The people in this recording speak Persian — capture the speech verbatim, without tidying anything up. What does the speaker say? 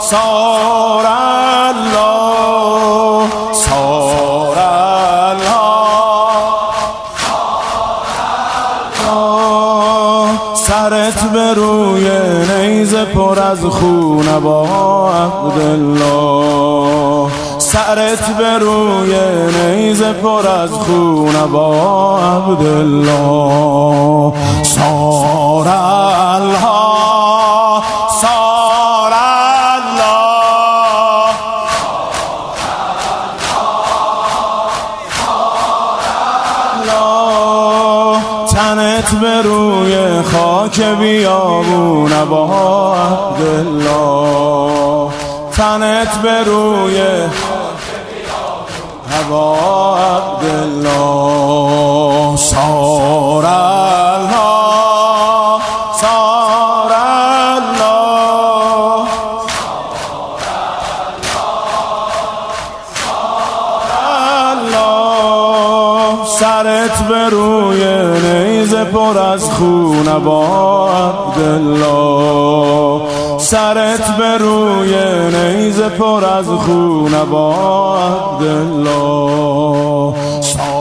سار الله سار الله سرت به روی نیزه پر از خون با عبدالله سرت به روی نیزه پر از خون با عبدالله سار الله سار الله تنت به روی خاک بیابون با عبدالله تنت به روی با عبدالله سار الله سار الله الله سرت به روی نیزه پر از خون با عبدالله سرت به روی نیزه پر از خون با عبدالله